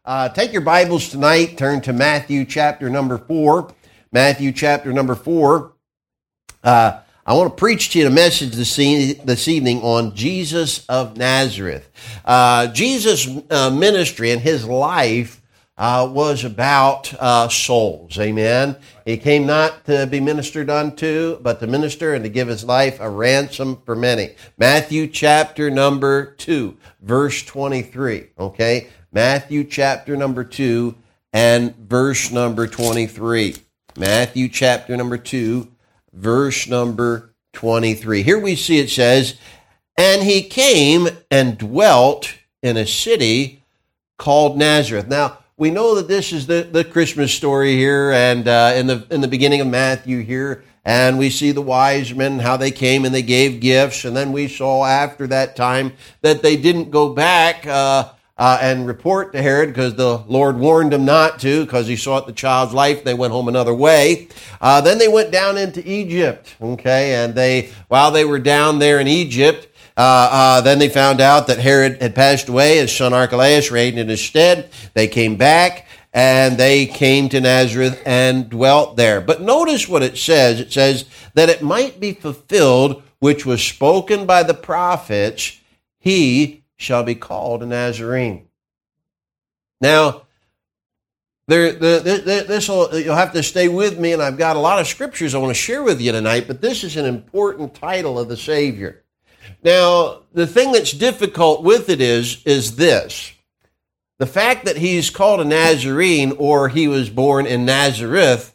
Take your Bibles tonight, turn to Matthew chapter number 4. Matthew chapter number 4. I want to preach to you a message this evening on Jesus of Nazareth. Jesus' ministry and his life was about souls, amen. He came not to be ministered unto, but to minister and to give his life a ransom for many. Matthew chapter number 2, verse 23, okay? Matthew chapter number 2 and verse number 23. Matthew chapter number 2, verse number 23. Here we see it says, "And he came and dwelt in a city called Nazareth." Now, we know that this is the Christmas story here, and in the beginning of Matthew here, and we see the wise men, how they came and they gave gifts, and then we saw after that time that they didn't go back and report to Herod because the Lord warned them not to because he sought the child's life. They went home another way. Then they went down into Egypt, okay, and while they were down there in Egypt, then they found out that Herod had passed away. His son Archelaus reigned in his stead. They came back, and they came to Nazareth and dwelt there. But notice what it says. It says that it might be fulfilled, which was spoken by the prophets, he shall be called a Nazarene. Now, you'll have to stay with me, and I've got a lot of scriptures I want to share with you tonight, but this is an important title of the Savior. Now, the thing that's difficult with it is this. The fact that he's called a Nazarene, or he was born in Nazareth,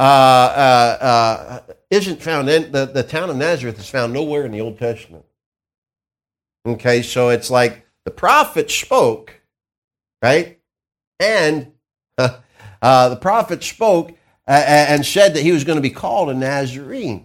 isn't found in, the town of Nazareth is found nowhere in the Old Testament. Okay, so it's like the prophet spoke, right? And the prophet spoke and said that he was going to be called a Nazarene.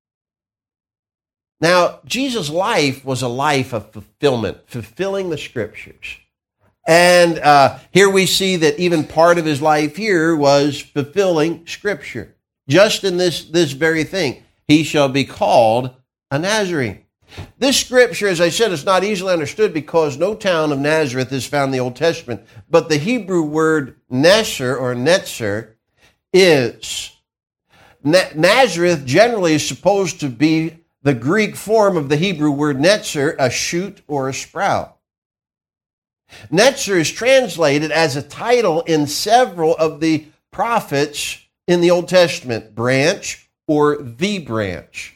Now, Jesus' life was a life of fulfillment, fulfilling the scriptures. And here we see that even part of his life here was fulfilling scripture. Just in this very thing, he shall be called a Nazarene. This scripture, as I said, is not easily understood because no town of Nazareth is found in the Old Testament. But the Hebrew word Netzer or Netzer is. Nazareth generally is supposed to be the Greek form of the Hebrew word Netzer, a shoot or a sprout. Netzer is translated as a title in several of the prophets in the Old Testament, branch or the branch.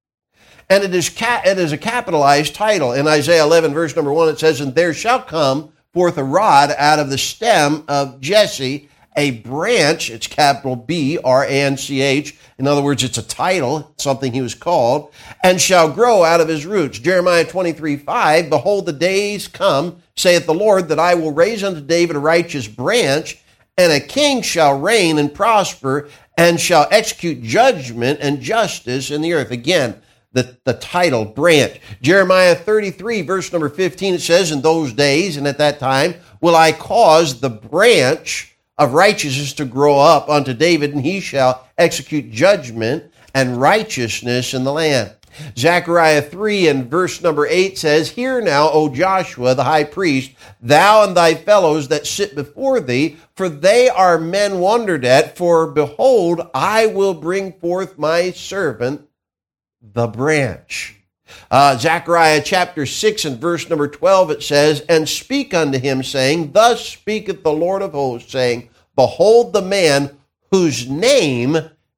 And it is a capitalized title. In Isaiah 11, verse number 1, it says, "And there shall come forth a rod out of the stem of Jesse, a branch," it's capital B-R-A-N-C-H. In other words, it's a title, something he was called, "and shall grow out of his roots." Jeremiah 23:5, "Behold, the days come, saith the Lord, that I will raise unto David a righteous branch, and a king shall reign and prosper, and shall execute judgment and justice in the earth." Again, the title, branch. Jeremiah 33, verse number 15, it says, "In those days and at that time will I cause the branch of righteousness to grow up unto David, and he shall execute judgment and righteousness in the land." Zechariah 3 and verse number 8 says, "Hear now, O Joshua, the high priest, thou and thy fellows that sit before thee, for they are men wondered at, for behold, I will bring forth my servant, the branch." Zechariah chapter 6 and verse number 12, it says, "And speak unto him, saying, Thus speaketh the Lord of hosts, saying, Behold the man whose name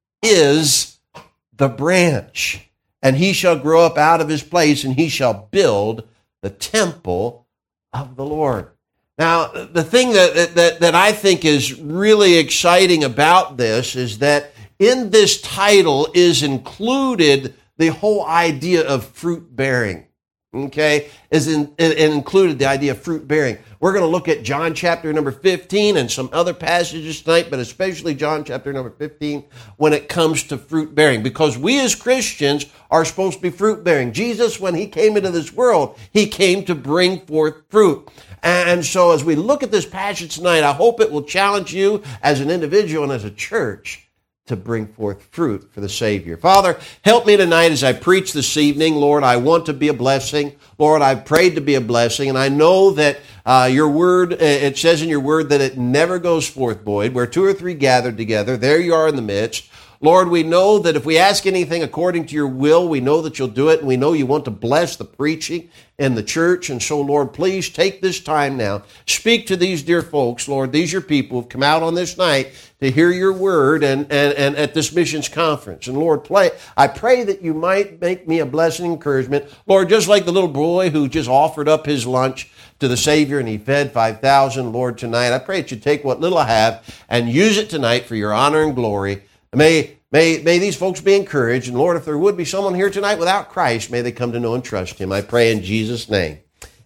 is the branch, and he shall grow up out of his place, and he shall build the temple of the Lord." Now, the thing that I think is really exciting about this is that in this title is included the whole idea of fruit bearing, okay? It included the idea of fruit bearing. We're going to look at John chapter number 15 and some other passages tonight, but especially John chapter number 15 when it comes to fruit bearing, because we as Christians are supposed to be fruit bearing. Jesus, when he came into this world, he came to bring forth fruit. And so as we look at this passage tonight, I hope it will challenge you as an individual and as a church to bring forth fruit for the Savior. Father, help me tonight as I preach this evening. Lord, I want to be a blessing. Lord, I've prayed to be a blessing, and I know that your word, it says in your word that it never goes forth void. Where two or three gathered together, there you are in the midst. Lord, we know that if we ask anything according to your will, we know that you'll do it, and we know you want to bless the preaching in the church. And so, Lord, please take this time now. Speak to these dear folks, Lord. These are people who've come out on this night to hear your word and at this missions conference. And Lord, I pray that you might make me a blessing and encouragement. Lord, just like the little boy who just offered up his lunch to the Savior and he fed 5,000, Lord, tonight, I pray that you take what little I have and use it tonight for your honor and glory. May these folks be encouraged. And Lord, if there would be someone here tonight without Christ, may they come to know and trust him. I pray in Jesus' name.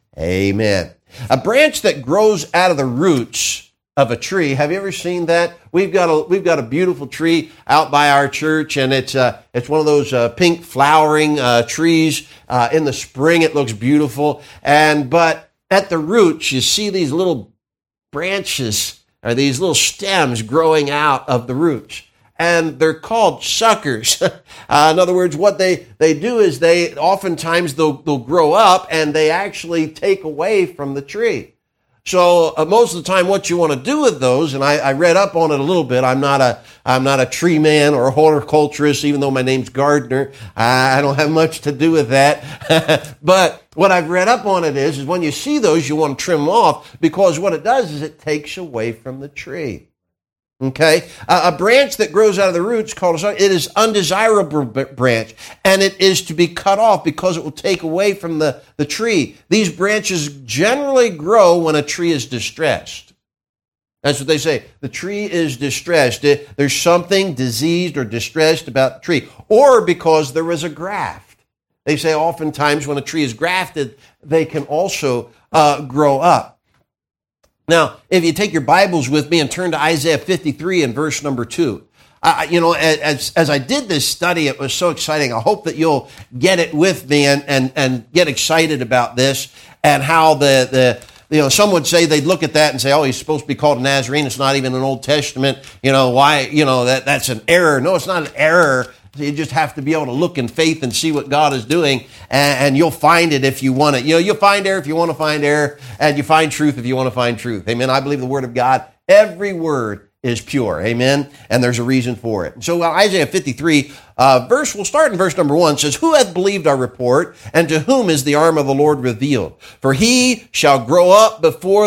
Amen. A branch that grows out of the roots of a tree. Have you ever seen that? We've got a beautiful tree out by our church, and it's one of those pink flowering trees. In the spring, it looks beautiful. But at the roots, you see these little branches or these little stems growing out of the roots. And they're called suckers. In other words, what they do is oftentimes they'll grow up and they actually take away from the tree. So most of the time, what you want to do with those, and I read up on it a little bit. I'm not a tree man or a horticulturist, even though my name's Gardner. I don't have much to do with that. But what I've read up on it is when you see those, you want to trim them off, because what it does is it takes away from the tree. Okay, a branch that grows out of the roots called a sucker. It is undesirable branch, and it is to be cut off because it will take away from the tree. These branches generally grow when a tree is distressed. That's what they say. The tree is distressed. There's something diseased or distressed about the tree, or because there was a graft. They say oftentimes when a tree is grafted, they can also grow up. Now, if you take your Bibles with me and turn to Isaiah 53 and verse number 2, as I did this study, it was so exciting. I hope that you'll get it with me and get excited about this, and how some would say, they'd look at that and say, oh, he's supposed to be called a Nazarene. It's not even an Old Testament. Why, that's an error. No, it's not an error. You just have to be able to look in faith and see what God is doing, and you'll find it if you want it. You'll find error if you want to find error, and you find truth if you want to find truth. Amen. I believe the Word of God, every word is pure. Amen. And there's a reason for it. So Isaiah 53, we'll start in verse number 1, says, "Who hath believed our report, and to whom is the arm of the Lord revealed? For he shall grow up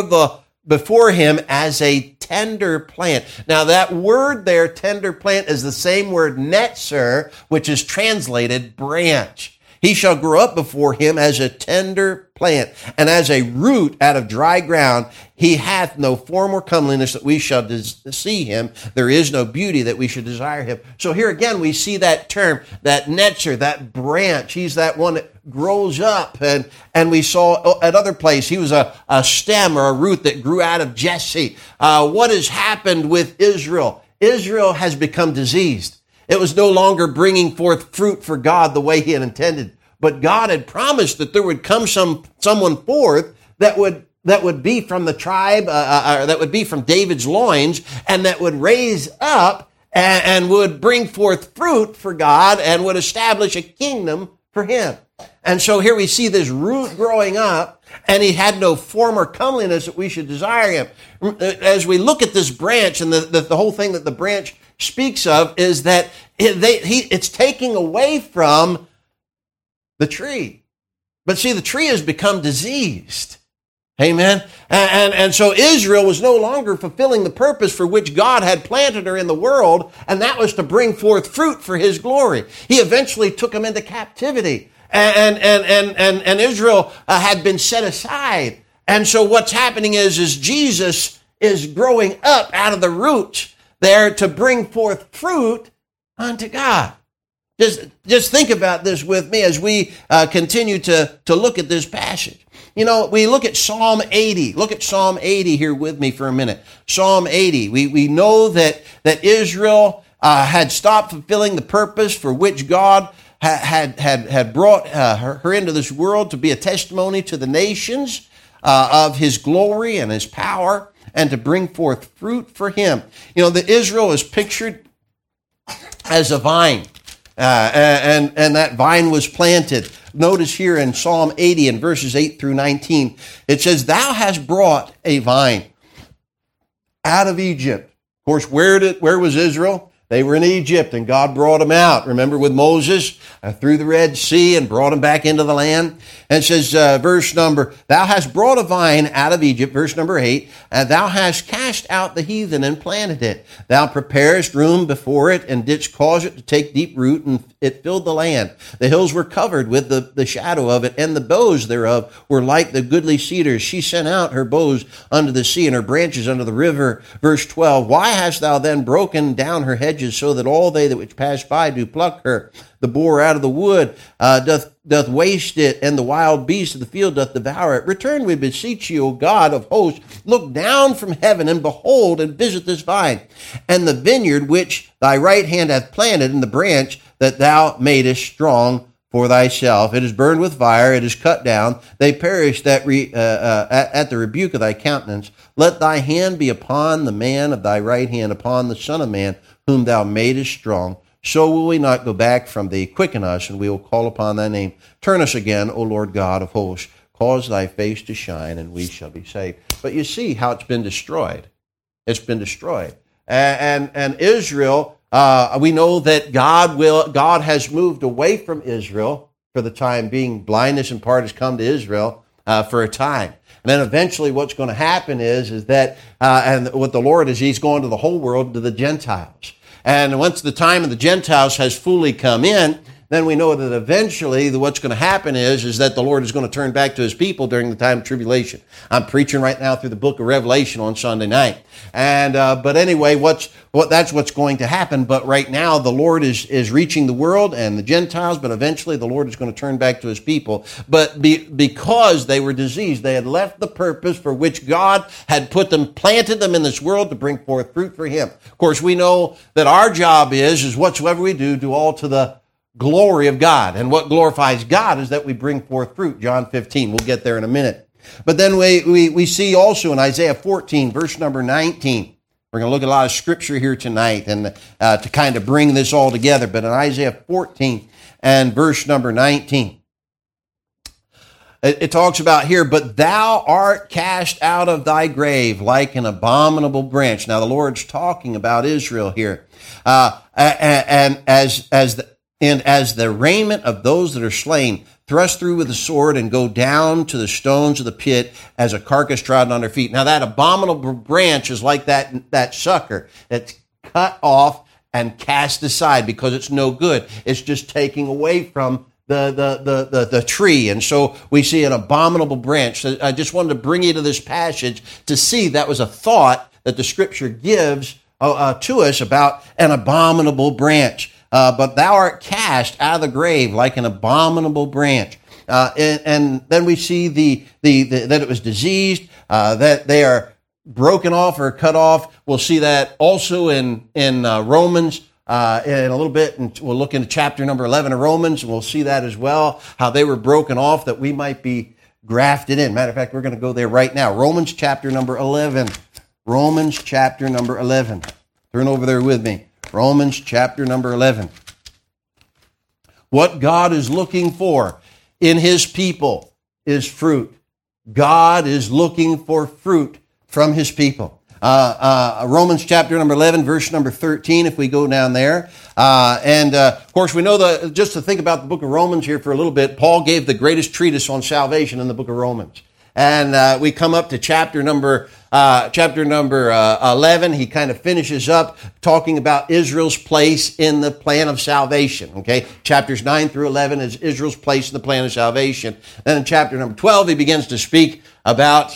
before him as a tender plant." Now that word there, tender plant, is the same word netzer, which is translated branch. He shall grow up before him as a tender plant, and as a root out of dry ground. He hath no form or comeliness that we shall see him. There is no beauty that we should desire him. So here again, we see that term, that netzer, that branch. He's that one that grows up. And we saw at other places, he was a stem or a root that grew out of Jesse. What has happened with Israel? Israel has become diseased. It was no longer bringing forth fruit for God the way he had intended. But God had promised that there would come someone forth that would be from the tribe, that would be from David's loins, and that would raise up and would bring forth fruit for God and would establish a kingdom for him. And so here we see this root growing up, and he had no form or comeliness that we should desire him. As we look at this branch, and the whole thing that the branch speaks of is that it's taking away from the tree. But see, the tree has become diseased. Amen. And so Israel was no longer fulfilling the purpose for which God had planted her in the world, and that was to bring forth fruit for his glory. He eventually took them into captivity, and Israel had been set aside. And so what's happening is Jesus is growing up out of the root there to bring forth fruit unto God. Just think about this with me as we continue to look at this passage. We look at Psalm 80. Look at Psalm 80 here with me for a minute. Psalm 80. We know that Israel had stopped fulfilling the purpose for which God had brought her into this world to be a testimony to the nations of his glory and his power, and to bring forth fruit for him. The Israel is pictured as a vine. And that vine was planted. Notice here in Psalm 80 and verses 8 through 19, it says, "Thou hast brought a vine out of Egypt." Of course, where was Israel? They were in Egypt, and God brought them out. Remember with Moses through the Red Sea and brought them back into the land? And it says, "Thou hast brought a vine out of Egypt," verse number 8, "and thou hast cast out the heathen and planted it. Thou preparest room before it, and didst cause it to take deep root, and it filled the land. The hills were covered with the shadow of it, and the boughs thereof were like the goodly cedars. She sent out her boughs unto the sea, and her branches unto the river." Verse 12, "Why hast thou then broken down her hedges, so that all they that which pass by do pluck her? The boar out of the wood doth waste it, and the wild beast of the field doth devour it. Return, we beseech you, O God of hosts, look down from heaven, and behold, and visit this vine, and the vineyard which thy right hand hath planted, and the branch that thou madest strong for thyself. It is burned with fire, it is cut down, they perish at the rebuke of thy countenance. Let thy hand be upon the man of thy right hand, upon the Son of Man, whom thou madest strong. So will we not go back from thee. Quicken us, and we will call upon thy name. Turn us again, O Lord God of hosts. Cause thy face to shine, and we shall be saved." But you see how it's been destroyed. It's been destroyed. And Israel, we know that God has moved away from Israel for the time being. Blindness in part has come to Israel for a time. And then eventually what's going to happen is that, and what the Lord is, he's going to the whole world, to the Gentiles. And once the time of the Gentiles has fully come in, then we know that eventually what's going to happen is that the Lord is going to turn back to his people during the time of tribulation. I'm preaching right now through the book of Revelation on Sunday night. And but anyway, that's what's going to happen. But right now the Lord is reaching the world and the Gentiles, but eventually the Lord is going to turn back to his people. But because they were diseased, they had left the purpose for which God had planted them in this world to bring forth fruit for him. Of course, we know that our job is whatsoever we do all to the glory of God. And what glorifies God is that we bring forth fruit. John 15. We'll get there in a minute. But then we see also in Isaiah 14, verse number 19. We're going to look at a lot of scripture here tonight and to kind of bring this all together. But in Isaiah 14 and verse number 19, it talks about here, "But thou art cast out of thy grave like an abominable branch." Now the Lord's talking about Israel here. And as the raiment of those that are slain, thrust through with the sword and go down to the stones of the pit as a carcass trodden on their feet. Now that abominable branch is like that sucker that's cut off and cast aside because it's no good. It's just taking away from the tree. And so we see an abominable branch. I just wanted to bring you to this passage to see that was a thought that the scripture gives to us about an abominable branch. But thou art cast out of the grave like an abominable branch. And then we see that it was diseased, that they are broken off or cut off. We'll see that also in Romans in a little bit, and we'll look into chapter number 11 of Romans, and we'll see that as well, how they were broken off that we might be grafted in. Matter of fact, we're going to go there right now. Romans chapter number 11. Romans chapter number 11. Turn over there with me. Romans chapter number 11. What God is looking for in his people is fruit. God is looking for fruit from his people. Romans chapter number 11, verse number 13, if we go down there. Of course, we know that, just to think about the book of Romans here for a little bit, Paul gave the greatest treatise on salvation in the book of Romans. And we come up to chapter number 11. He kind of finishes up talking about Israel's place in the plan of salvation. Okay, chapters 9 through 11 is Israel's place in the plan of salvation. Then in chapter number 12, he begins to speak about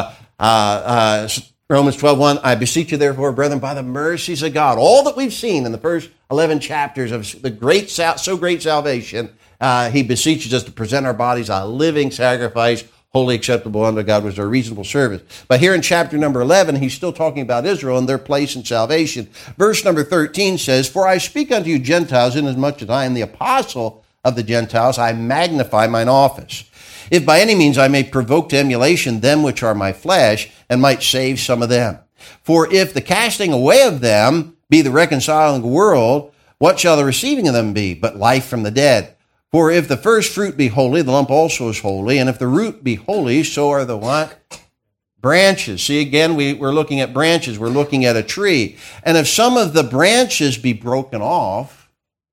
Romans 12:1. "I beseech you, therefore, brethren, by the mercies of God," all that we've seen in the first 11 chapters of the great salvation. He beseeches us to present our bodies a living sacrifice, wholly acceptable unto God, was our reasonable service. But here in chapter number 11, he's still talking about Israel and their place in salvation. Verse number 13 says, "For I speak unto you Gentiles, inasmuch as I am the apostle of the Gentiles, I magnify mine office. If by any means I may provoke to emulation them which are my flesh, and might save some of them. For if the casting away of them be the reconciling of the world, what shall the receiving of them be, but life from the dead? For if the first fruit be holy, the lump also is holy. And if the root be holy, so are the what? Branches. See, again, we're looking at branches. We're looking at a tree. And if some of the branches be broken off,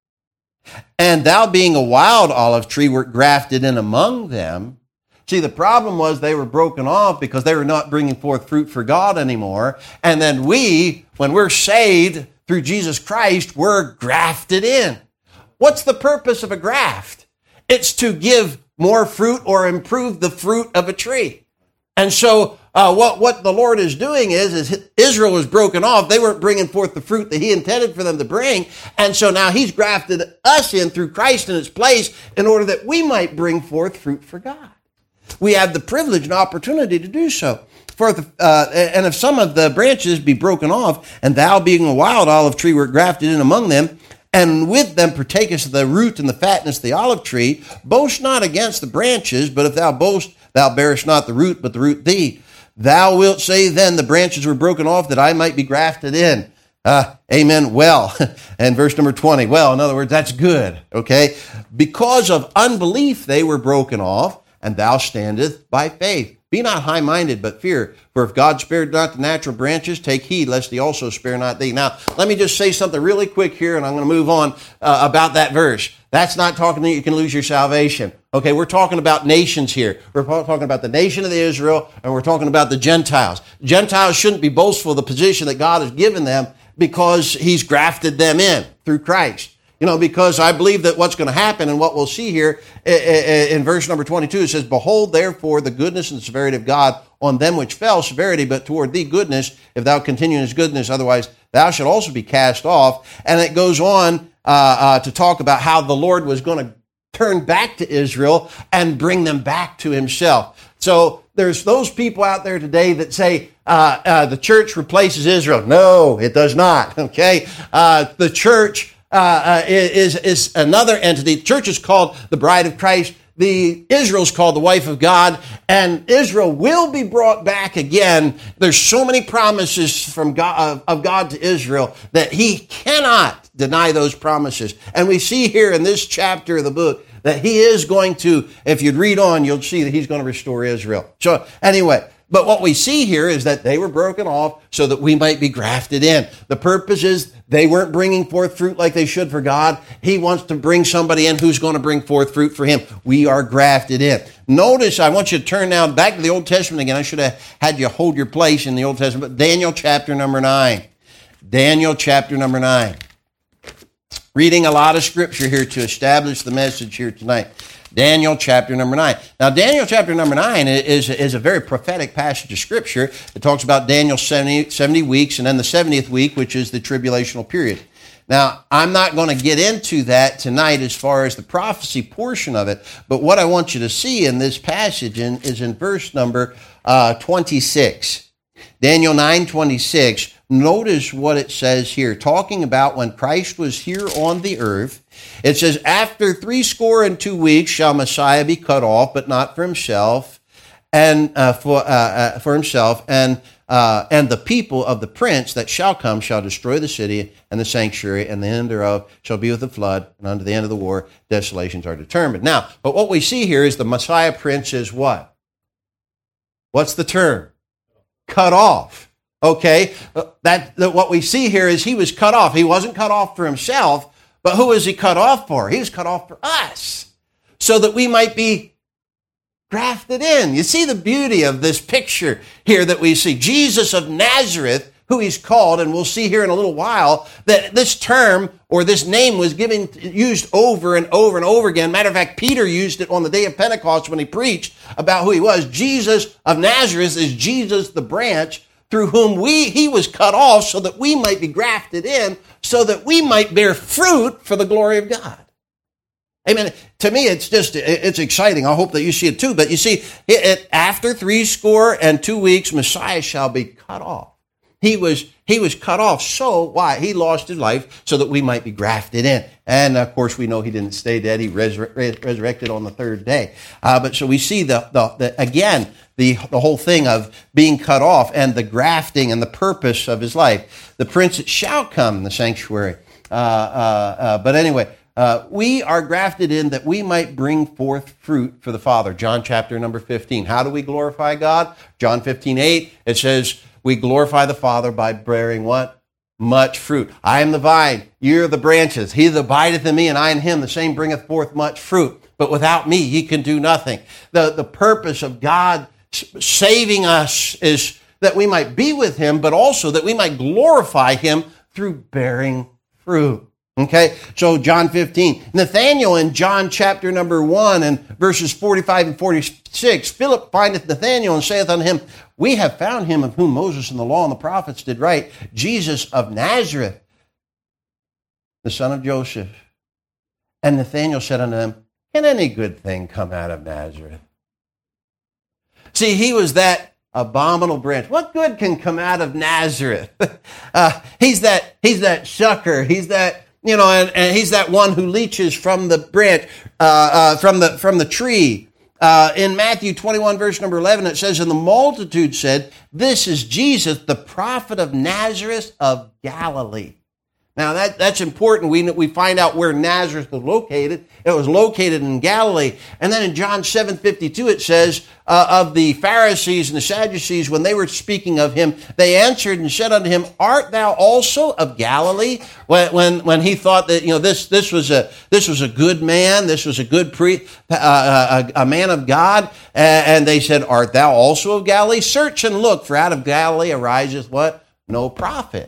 and thou being a wild olive tree wert grafted in among them. See, the problem was they were broken off because they were not bringing forth fruit for God anymore. And then we, when we're saved through Jesus Christ, we're grafted in. What's the purpose of a graft? It's to give more fruit or improve the fruit of a tree. And so what the Lord is doing is Israel was broken off. They weren't bringing forth the fruit that he intended for them to bring. And so now he's grafted us in through Christ in its place in order that we might bring forth fruit for God. We have the privilege and opportunity to do so. And if some of the branches be broken off, and thou being a wild olive tree wert grafted in among them, and with them partakest of the root and the fatness of the olive tree, boast not against the branches, but if thou boast, thou bearest not the root, but the root thee. Thou wilt say then, the branches were broken off that I might be grafted in. Amen. Well, and verse number 20. Well, in other words, that's good. Okay. Because of unbelief, they were broken off, and thou standest by faith. Be not high-minded, but fear. For if God spared not the natural branches, take heed, lest he also spare not thee. Now, let me just say something really quick here, and I'm going to move on about that verse. That's not talking that you can lose your salvation. Okay, we're talking about nations here. We're talking about the nation of Israel, and we're talking about the Gentiles. Gentiles shouldn't be boastful of the position that God has given them because he's grafted them in through Christ. You know, because I believe that what's going to happen and what we'll see here in verse number 22, it says, behold, therefore, the goodness and severity of God on them which fell, severity, but toward thee goodness, if thou continue in his goodness, otherwise thou shalt also be cast off. And it goes on to talk about how the Lord was going to turn back to Israel and bring them back to himself. So there's those people out there today that say the church replaces Israel. No, it does not. Okay, the church is another entity. The church is called the bride of Christ. Israel's called the wife of God, and Israel will be brought back again. There's so many promises from God, of God to Israel that he cannot deny those promises. And we see here in this chapter of the book that he is going to, if you'd read on, you'll see that he's going to restore Israel. So anyway, but what we see here is that they were broken off so that we might be grafted in. The purpose is they weren't bringing forth fruit like they should for God. He wants to bring somebody in who's going to bring forth fruit for him. We are grafted in. Notice, I want you to turn now back to the Old Testament again. I should have had you hold your place in the Old Testament. But Daniel chapter number 9. Daniel chapter number 9. Reading a lot of scripture here to establish the message here tonight. Daniel chapter number 9. Now, Daniel chapter number 9 is a very prophetic passage of scripture. It talks about Daniel's 70 weeks and then the 70th week, which is the tribulational period. Now, I'm not going to get into that tonight as far as the prophecy portion of it, but what I want you to see in this passage is in verse number 26. Daniel 9:26. Notice what it says here, talking about when Christ was here on the earth. It says, after 62 weeks shall Messiah be cut off, but not for himself, and for himself, and the people of the prince that shall come shall destroy the city and the sanctuary, and the end thereof shall be with the flood, and unto the end of the war desolations are determined. Now, but what we see here is the Messiah prince is what? What's the term? Cut off. Okay, that what we see here is he was cut off. He wasn't cut off for himself, but who is he cut off for? He was cut off for us, so that we might be grafted in. You see the beauty of this picture here that we see. Jesus of Nazareth, who he's called, and we'll see here in a little while, that this term or this name was used over and over and over again. Matter of fact, Peter used it on the day of Pentecost when he preached about who he was. Jesus of Nazareth is Jesus the branch, through whom he was cut off so that we might be grafted in, so that we might bear fruit for the glory of God. Amen. To me, it's exciting. I hope that you see it too. But you see, after 62 weeks, Messiah shall be cut off. He was cut off. So why? He lost his life so that we might be grafted in. And of course, we know he didn't stay dead. He resurrected on the third day. But so we see the whole thing of being cut off and the grafting and the purpose of his life. The prince shall come in the sanctuary. But anyway, we are grafted in that we might bring forth fruit for the Father. John chapter number 15. How do we glorify God? John 15:8. It says, we glorify the Father by bearing what? Much fruit. I am the vine, ye are the branches. He that abideth in me, and I in him, the same bringeth forth much fruit. But without me, he can do nothing. The purpose of God saving us is that we might be with him, but also that we might glorify him through bearing fruit. Okay, so John 15. Nathanael in John chapter number 1 and verses 45 and 46, Philip findeth Nathanael and saith unto him, we have found him of whom Moses and the law and the prophets did write, Jesus of Nazareth, the son of Joseph. And Nathanael said unto him, can any good thing come out of Nazareth? See, he was that abominable branch. What good can come out of Nazareth? He's that sucker. He's that, and he's that one who leaches from the branch, from the tree. In Matthew 21, verse number 11, it says, and the multitude said, this is Jesus, the prophet of Nazareth of Galilee. Now, that's important. We find out where Nazareth was located. It was located in Galilee. And then in John 7:52, it says, of the Pharisees and the Sadducees, when they were speaking of him, they answered and said unto him, art thou also of Galilee? When he thought that, this was a good man, this was a good a man of God. And they said, art thou also of Galilee? Search and look, for out of Galilee ariseth what? No prophet.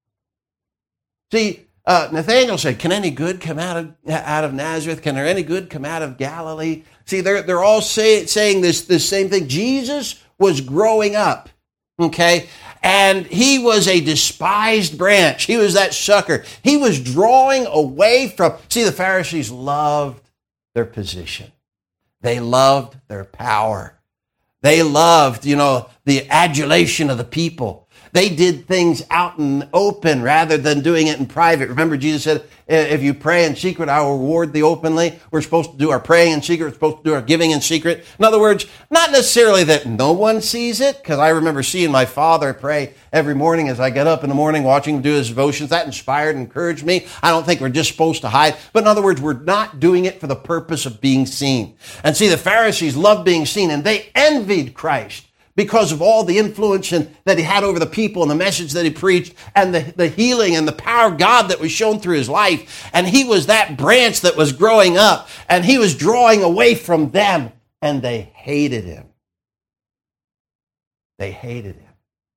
See, Nathanael said, can any good come out of Nazareth? Can there any good come out of Galilee? See, they're all saying this same thing. Jesus was growing up, okay? And he was a despised branch. He was that sucker. He was drawing away from... See, the Pharisees loved their position. They loved their power. They loved, the adulation of the people. They did things out in open rather than doing it in private. Remember, Jesus said, if you pray in secret, I will reward thee openly. We're supposed to do our praying in secret. We're supposed to do our giving in secret. In other words, not necessarily that no one sees it, because I remember seeing my father pray every morning as I get up in the morning, watching him do his devotions. That inspired and encouraged me. I don't think we're just supposed to hide. But in other words, we're not doing it for the purpose of being seen. And see, the Pharisees loved being seen, and they envied Christ because of all the influence that he had over the people and the message that he preached and the healing and the power of God that was shown through his life. And he was that branch that was growing up, and he was drawing away from them, and they hated him. They hated him.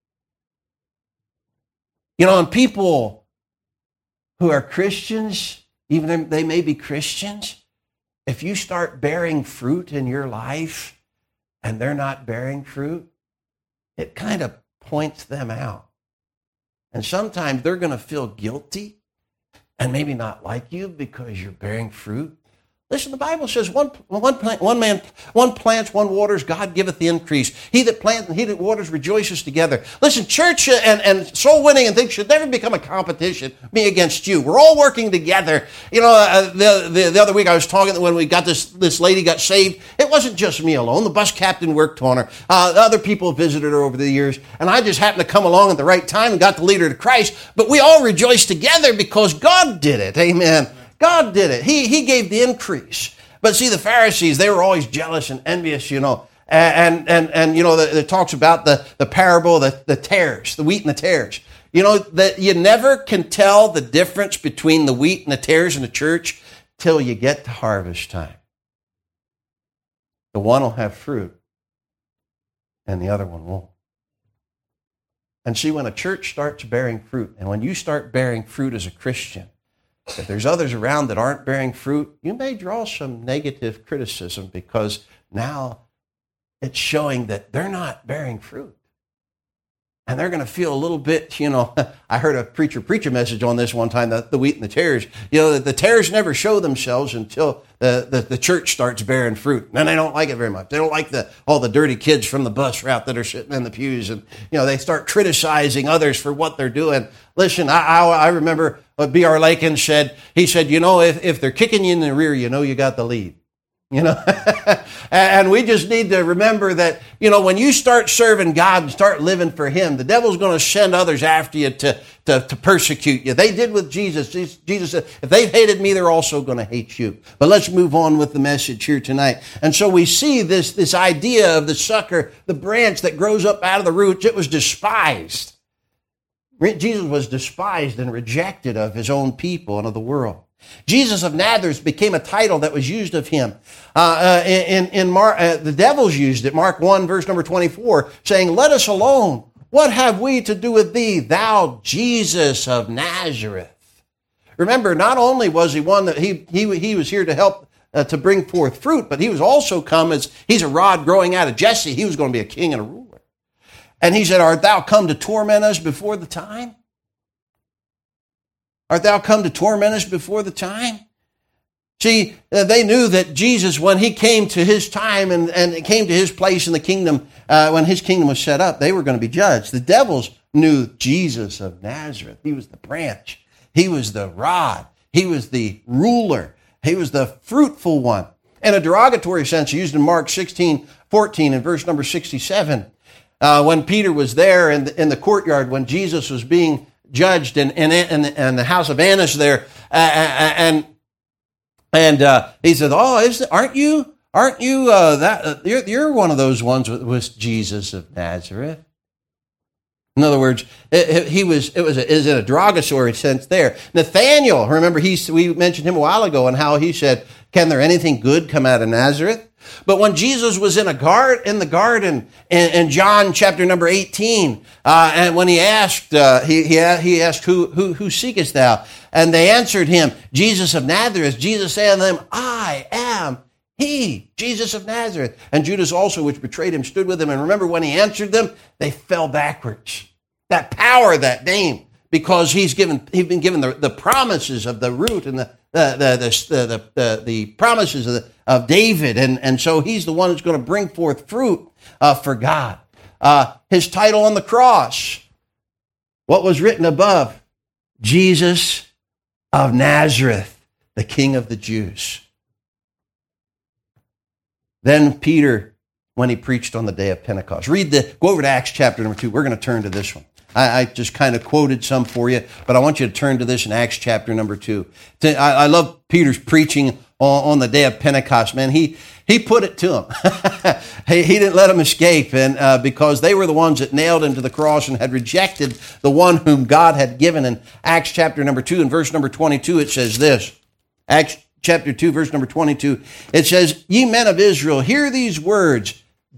And people who are Christians, even if they may be Christians, if you start bearing fruit in your life and they're not bearing fruit, it kind of points them out. And sometimes they're going to feel guilty and maybe not like you because you're bearing fruit. Listen, the Bible says one plants, one waters, God giveth the increase. He that plants and he that waters rejoices together. Listen, church and soul winning and things should never become a competition, me against you. We're all working together. The other week I was talking when we got this lady got saved. It wasn't just me alone. The bus captain worked on her. Other people visited her over the years. And I just happened to come along at the right time and got to lead her to Christ. But we all rejoiced together because God did it. Amen. God did it. He gave the increase. But see, the Pharisees, they were always jealous and envious, and it talks about the parable, the tares, the wheat and the tares. That you never can tell the difference between the wheat and the tares in the church till you get to harvest time. The one will have fruit and the other one won't. And see, when a church starts bearing fruit, and when you start bearing fruit as a Christian, if there's others around that aren't bearing fruit, you may draw some negative criticism because now it's showing that they're not bearing fruit. And they're going to feel a little bit, I heard a preacher preach a message on this one time, the wheat and the tares. That the tares never show themselves until the church starts bearing fruit. And they don't like it very much. They don't like all the dirty kids from the bus route that are sitting in the pews. And, they start criticizing others for what they're doing. Listen, I remember what B.R. Lakin said. He said, if they're kicking you in the rear, you got the lead. And we just need to remember that, when you start serving God and start living for Him, the devil's going to send others after you to persecute you. They did with Jesus. Jesus said, if they've hated me, they're also going to hate you. But let's move on with the message here tonight. And so we see this idea of the sucker, the branch that grows up out of the roots. It was despised. Jesus was despised and rejected of His own people and of the world. Jesus of Nazareth became a title that was used of Him. The devils used it, Mark 1, verse number 24, saying, let us alone. What have we to do with thee, thou Jesus of Nazareth? Remember, not only was He one that he was here to help to bring forth fruit, but He was also come as He's a rod growing out of Jesse. He was going to be a king and a ruler. And He said, art thou come to torment us before the time? Art thou come to torment us before the time? See, they knew that Jesus, when He came to His time and came to His place in the kingdom, when His kingdom was set up, they were going to be judged. The devils knew Jesus of Nazareth. He was the branch. He was the rod. He was the ruler. He was the fruitful one. In a derogatory sense, used in Mark 16:14 and verse number 67, when Peter was there in the courtyard, when Jesus was being judged in the house of Annas there, and he said, aren't you you're one of those ones with Jesus of Nazareth? In other words, it was in a derogatory sense there. Nathanael, remember we mentioned him a while ago and how he said, can there anything good come out of Nazareth? But when Jesus was in the garden in John chapter number 18, and when he asked, he asked, who seekest thou? And they answered him, Jesus of Nazareth. Jesus said unto them, I am He, Jesus of Nazareth. And Judas also, which betrayed Him, stood with Him. And remember, when He answered them, they fell backwards. That power, that name, because he's been given the promises of the root and the promises of David, and so He's the one who's going to bring forth fruit for God. His title on the cross, what was written above? Jesus of Nazareth, the King of the Jews. Then Peter, when he preached on the day of Pentecost. Go over to Acts chapter number 2. We're going to turn to this one. I just kind of quoted some for you, but I want you to turn to this in Acts chapter number 2. I love Peter's preaching on the day of Pentecost, man. He put it to them. He didn't let them escape, and because they were the ones that nailed Him to the cross and had rejected the one whom God had given. In Acts chapter number 2 and verse number 22, it says this. Acts chapter 2, verse number 22. It says, ye men of Israel, hear these words.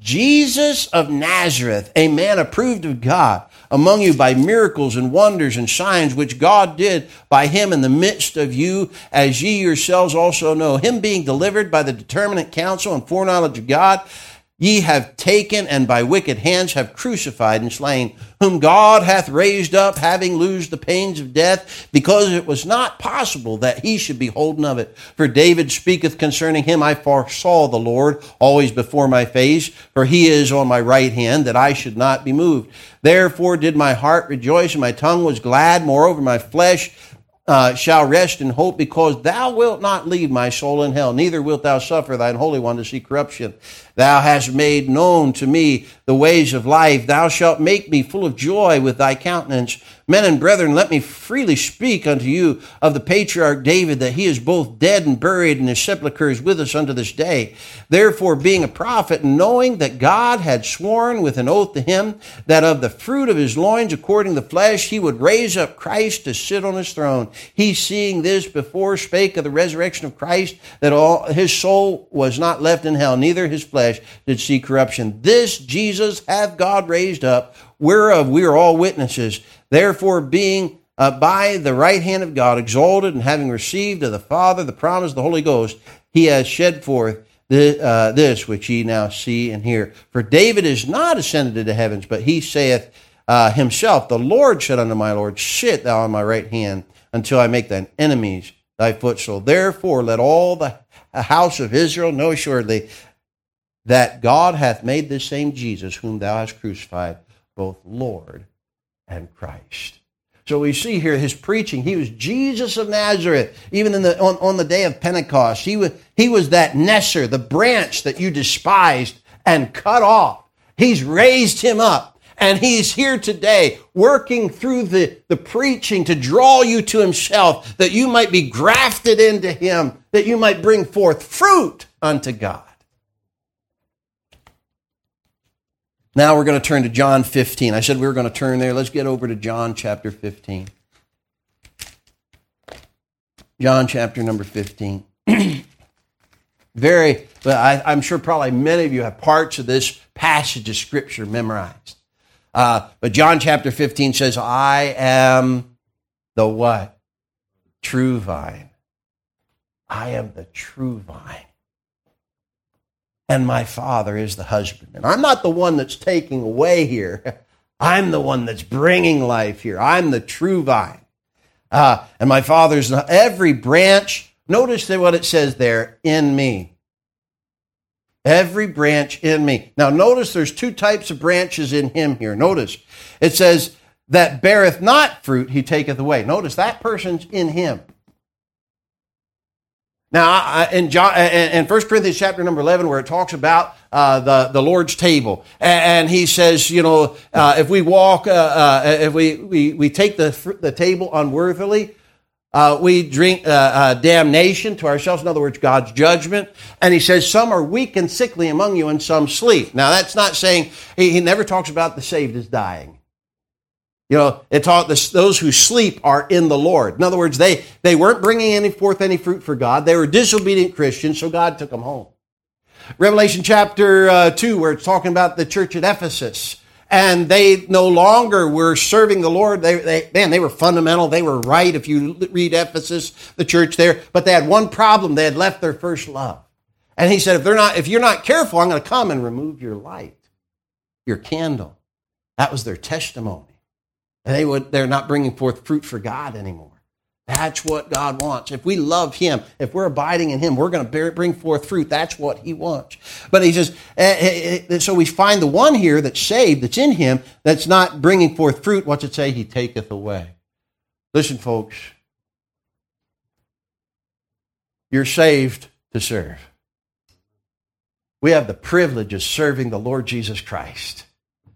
Jesus of Nazareth, a man approved of God among you by miracles and wonders and signs which God did by Him in the midst of you, as ye yourselves also know. Him being delivered by the determinate counsel and foreknowledge of God, ye have taken and by wicked hands have crucified and slain, whom God hath raised up, having loosed the pains of death, because it was not possible that He should be holden of it. For David speaketh concerning Him, I foresaw the Lord always before my face, for He is on my right hand, that I should not be moved. Therefore did my heart rejoice, and my tongue was glad. Moreover, my flesh shall rest in hope, because thou wilt not leave my soul in hell, neither wilt thou suffer thine Holy One to see corruption. Thou hast made known to me the ways of life. Thou shalt make me full of joy with thy countenance. Men and brethren, let me freely speak unto you of the patriarch David, that he is both dead and buried, and his sepulchre is with us unto this day. Therefore, being a prophet, knowing that God had sworn with an oath to him, that of the fruit of his loins, according to the flesh, he would raise up Christ to sit on his throne. He, seeing this before, spake of the resurrection of Christ, that all his soul was not left in hell, neither his flesh did see corruption. This Jesus hath God raised up, whereof we are all witnesses. Therefore, being by the right hand of God exalted, and having received of the Father the promise of the Holy Ghost, he has shed forth this which ye now see and hear. For David is not ascended into heavens, but he saith himself, the Lord said unto my Lord, sit thou on my right hand, until I make thine enemies thy footstool. Therefore, let all the house of Israel, know assuredly that God hath made this same Jesus, whom thou hast crucified, both Lord and Christ. So we see here his preaching. He was Jesus of Nazareth. Even on the day of Pentecost, he was that Nesser, the branch that you despised and cut off. He's raised him up. And he's here today working through the preaching to draw you to himself, that you might be grafted into him, that you might bring forth fruit unto God. Now we're going to turn to John 15. I said we were going to turn there. Let's get over to John chapter 15. John chapter number 15. I'm sure probably many of you have parts of this passage of Scripture memorized. But John chapter 15 says, I am the what? True vine. I am the true vine. And my Father is the husbandman. I'm not the one that's taking away here. I'm the one that's bringing life here. I'm the true vine. And my Father's every branch. Notice what it says there, in me. Every branch in me. Now notice there's two types of branches in him here. Notice it says that beareth not fruit, he taketh away. Notice that person's in him. Now, in 1 Corinthians chapter number 11, where it talks about the Lord's table, and he says, if we walk, if we take the table unworthily, we drink damnation to ourselves. In other words, God's judgment. And he says, some are weak and sickly among you, and some sleep. Now, that's not saying he never talks about the saved as dying. It taught those who sleep are in the Lord. In other words, they weren't bringing forth any fruit for God. They were disobedient Christians, so God took them home. Revelation chapter 2, where it's talking about the church at Ephesus, and they no longer were serving the Lord. They were fundamental. They were right. If you read Ephesus, the church there, but they had one problem: they had left their first love. And he said, if you're not careful, I'm going to come and remove your light, your candle. That was their testimony. And they're not bringing forth fruit for God anymore. That's what God wants. If we love him, if we're abiding in him, we're going to bring forth fruit. That's what he wants. But he says, so we find the one here that's saved, that's in him, that's not bringing forth fruit. What's it say? He taketh away. Listen, folks. You're saved to serve. We have the privilege of serving the Lord Jesus Christ.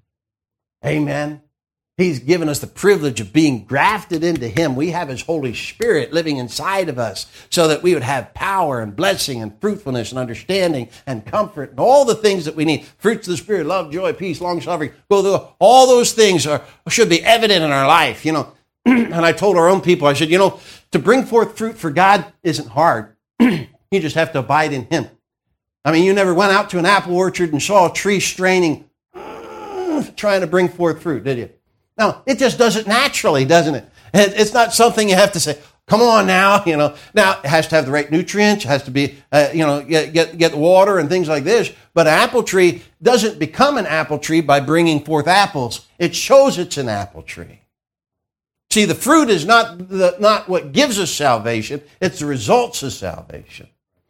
Amen. He's given us the privilege of being grafted into him. We have his Holy Spirit living inside of us so that we would have power and blessing and fruitfulness and understanding and comfort and all the things that we need. Fruits of the Spirit, love, joy, peace, long-suffering. All those things should be evident in our life, And I told our own people, I said, to bring forth fruit for God isn't hard. You just have to abide in him. I mean, you never went out to an apple orchard and saw a tree straining, trying to bring forth fruit, did you? No, it just does it naturally, doesn't it? It's not something you have to say, come on now, Now, it has to have the right nutrients, it has to be, get water and things like this. But an apple tree doesn't become an apple tree by bringing forth apples. It shows it's an apple tree. See, the fruit is not what gives us salvation. It's the results of salvation.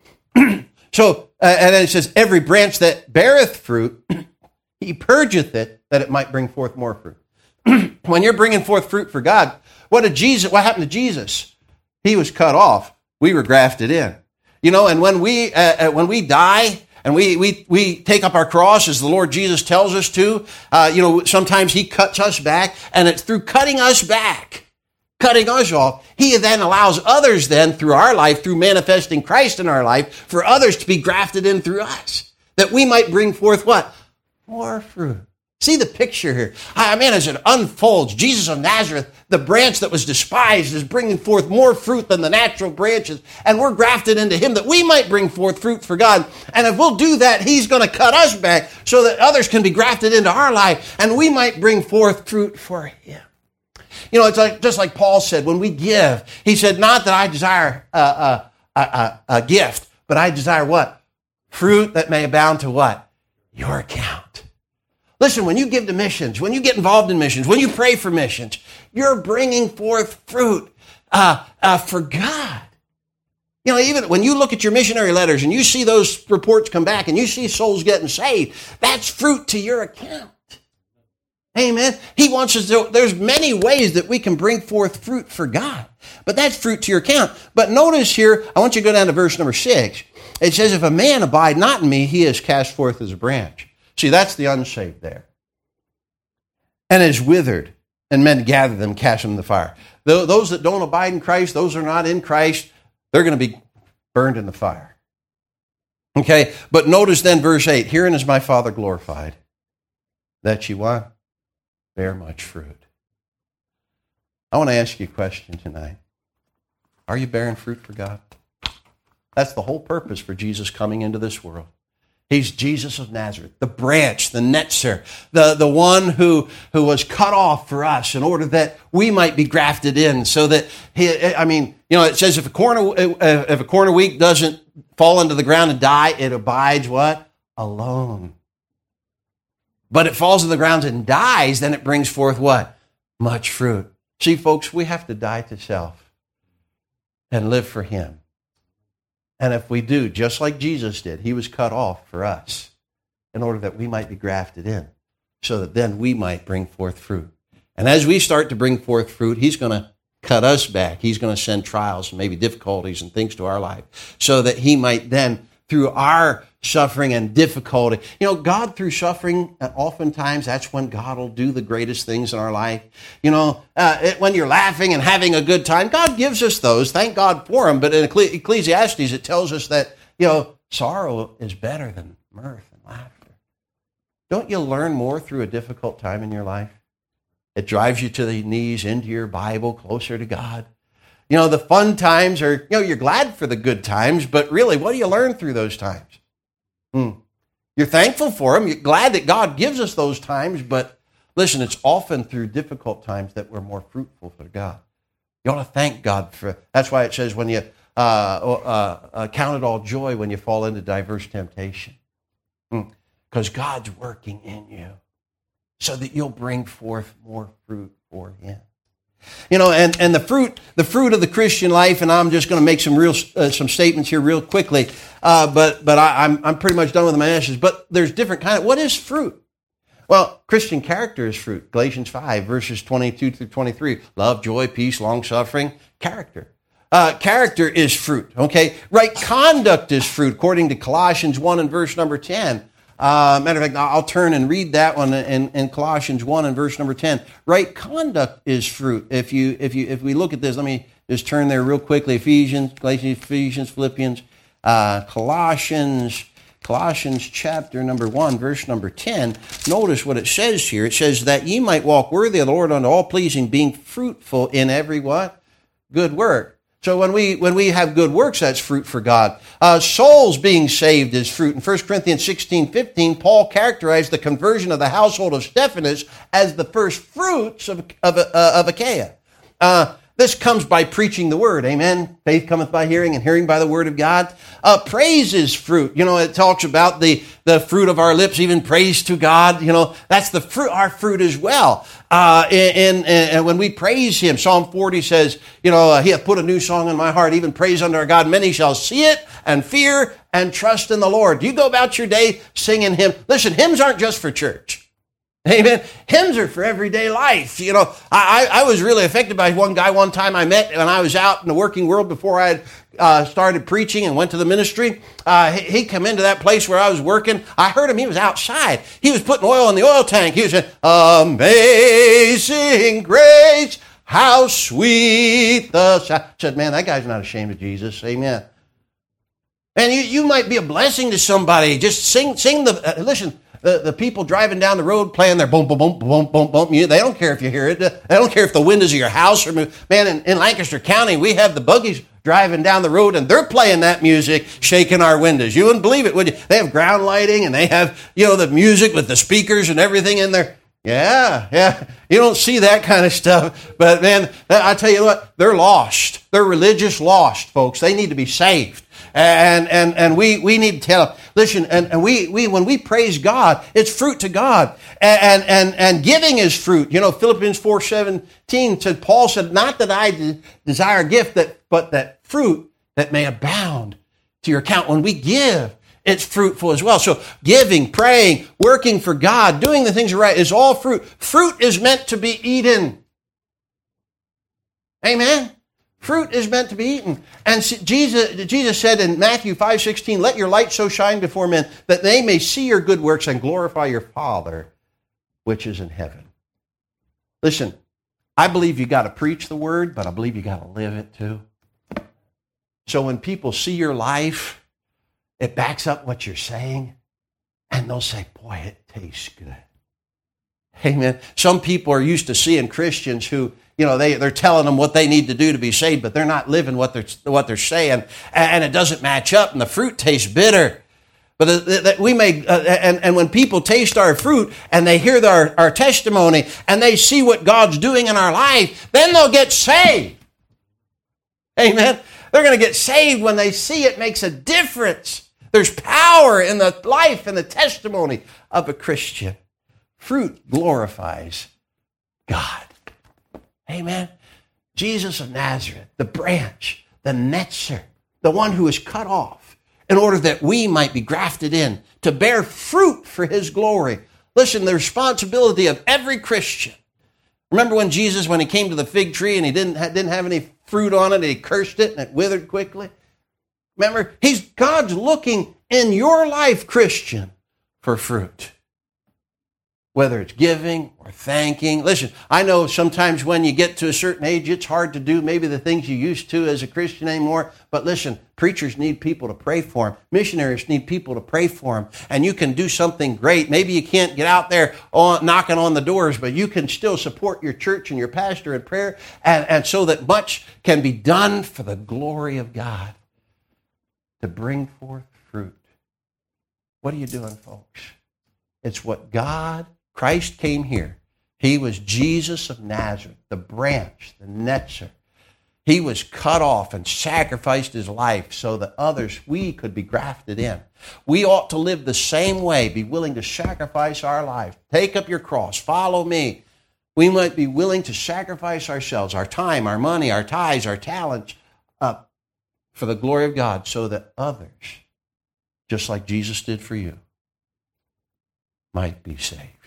So, and then it says, every branch that beareth fruit, he purgeth it, that it might bring forth more fruit. When you're bringing forth fruit for God, what happened to Jesus? He was cut off. We were grafted in. And when we die and we take up our cross as the Lord Jesus tells us to, sometimes he cuts us back, and it's through cutting us back, cutting us off, he then allows others then through our life, through manifesting Christ in our life, for others to be grafted in through us, that we might bring forth what? More fruit. See the picture here. As it unfolds, Jesus of Nazareth, the branch that was despised, is bringing forth more fruit than the natural branches. And we're grafted into him that we might bring forth fruit for God. And if we'll do that, he's going to cut us back so that others can be grafted into our life and we might bring forth fruit for him. It's just like Paul said, when we give, he said, not that I desire a gift, but I desire what? Fruit that may abound to what? Your account. Listen, when you give to missions, when you get involved in missions, when you pray for missions, you're bringing forth fruit for God. You know, even when you look at your missionary letters and you see those reports come back and you see souls getting saved, that's fruit to your account. Amen. He wants us to, there's many ways that we can bring forth fruit for God, but that's fruit to your account. But notice here, I want you to go down to verse number 6. It says, if a man abide not in me, he is cast forth as a branch. See, that's the unsaved there. And is withered, and men gather them, cast them in the fire. Those that don't abide in Christ, those who are not in Christ, they're going to be burned in the fire. Okay, but notice then verse 8, herein is my Father glorified, that you what? Bear much fruit. I want to ask you a question tonight. Are you bearing fruit for God? That's the whole purpose for Jesus coming into this world. He's Jesus of Nazareth, the branch, the netzer, the one who was cut off for us in order that we might be grafted in. So that it says if a corn of wheat doesn't fall into the ground and die, it abides what? Alone. But it falls in the ground and dies, then it brings forth what? Much fruit. See, folks, we have to die to self and live for Him. And if we do, just like Jesus did, He was cut off for us in order that we might be grafted in, so that then we might bring forth fruit. And as we start to bring forth fruit, He's going to cut us back. He's going to send trials and maybe difficulties and things to our life, so that He might then, through our suffering and difficulty, God through suffering, oftentimes that's when God will do the greatest things in our life. When you're laughing and having a good time, God gives us those. Thank God for them. But in Ecclesiastes, it tells us that, sorrow is better than mirth and laughter. Don't you learn more through a difficult time in your life? It drives you to the knees, into your Bible, closer to God. The fun times are, you're glad for the good times, but really, what do you learn through those times? You're thankful for them. You're glad that God gives us those times, but listen, it's often through difficult times that we're more fruitful for God. You ought to thank God for, that's why it says when you count it all joy when you fall into diverse temptation. Because God's working in you so that you'll bring forth more fruit for Him. And the fruit of the Christian life, and I'm just going to make some statements here real quickly, but I'm pretty much done with my messages. But there's different kind of, what is fruit? Well, Christian character is fruit. Galatians 5, verses 22 through 23. Love, joy, peace, long-suffering, character. Character is fruit, okay? Right conduct is fruit, according to Colossians 1 and verse number 10. Matter of fact, I'll turn and read that one in Colossians 1 and verse number 10. Right conduct is fruit. If we look at this, let me just turn there real quickly. Ephesians, Philippians, Colossians chapter number 1, verse number 10. Notice what it says here. It says that ye might walk worthy of the Lord unto all pleasing, being fruitful in every what? Good work. So when we have good works, that's fruit for God. Souls being saved is fruit. In 1 Corinthians 16:15, Paul characterized the conversion of the household of Stephanas as the first fruits of Achaia. This comes by preaching the word. Amen. Faith cometh by hearing, and hearing by the word of God. Praise is fruit. It talks about the fruit of our lips, even praise to God. That's the fruit, our fruit as well. And when we praise Him, Psalm 40 says, He hath put a new song in my heart, even praise unto our God. Many shall see it and fear and trust in the Lord. You go about your day singing hymns. Listen, hymns aren't just for church. Amen. Hymns are for everyday life. I was really affected by one guy one time I met when I was out in the working world before I had started preaching and went to the ministry. He come into that place where I was working. I heard him. He was outside. He was putting oil in the oil tank. He was saying, "Amazing grace, how sweet the sound." I said, man, that guy's not ashamed of Jesus. Amen. And you might be a blessing to somebody. Just sing listen. The people driving down the road playing their boom, boom, boom, boom, boom, boom. They don't care if you hear it. They don't care if the windows of your house are moving. Man, in Lancaster County, we have the buggies driving down the road, and they're playing that music, shaking our windows. You wouldn't believe it, would you? They have ground lighting, and they have, the music with the speakers and everything in there. Yeah. You don't see that kind of stuff. But, man, I tell you what, they're lost. They're religious lost, folks. They need to be saved. And we need to tell, listen, and we when we praise God, it's fruit to God. And giving is fruit. Philippians 4:17 said, Paul said, not that I desire a gift, but that fruit that may abound to your account. When we give, it's fruitful as well. So giving, praying, working for God, doing the things right is all fruit. Fruit is meant to be eaten. Amen? Fruit is meant to be eaten. And Jesus said in Matthew 5:16, let your light so shine before men that they may see your good works and glorify your Father which is in heaven. Listen, I believe you got to preach the word, but I believe you got to live it too. So when people see your life, it backs up what you're saying, and they'll say, boy, it tastes good. Amen. Some people are used to seeing Christians who, they're telling them what they need to do to be saved, but they're not living what they're saying, and it doesn't match up, and the fruit tastes bitter. But we may, and when people taste our fruit and they hear our testimony and they see what God's doing in our life, then they'll get saved. Amen. They're going to get saved when they see it makes a difference. There's power in the life and the testimony of a Christian. Fruit glorifies God. Amen. Jesus of Nazareth, the branch, the netzer, the one who is cut off in order that we might be grafted in to bear fruit for his glory. Listen, the responsibility of every Christian. Remember when Jesus, when he came to the fig tree and he didn't have any fruit on it, and he cursed it and it withered quickly? Remember, God's looking in your life, Christian, for fruit. Whether it's giving or thanking. Listen, I know sometimes when you get to a certain age, it's hard to do maybe the things you used to as a Christian anymore. But listen, preachers need people to pray for them. Missionaries need people to pray for them. And you can do something great. Maybe you can't get out there knocking on the doors, but you can still support your church and your pastor in prayer. And so that much can be done for the glory of God to bring forth fruit. What are you doing, folks? It's what Christ came here. He was Jesus of Nazareth, the branch, the netzer. He was cut off and sacrificed his life so that we could be grafted in. We ought to live the same way, be willing to sacrifice our life. Take up your cross, follow me. We might be willing to sacrifice ourselves, our time, our money, our tithes, our talents, for the glory of God so that others, just like Jesus did for you, might be saved.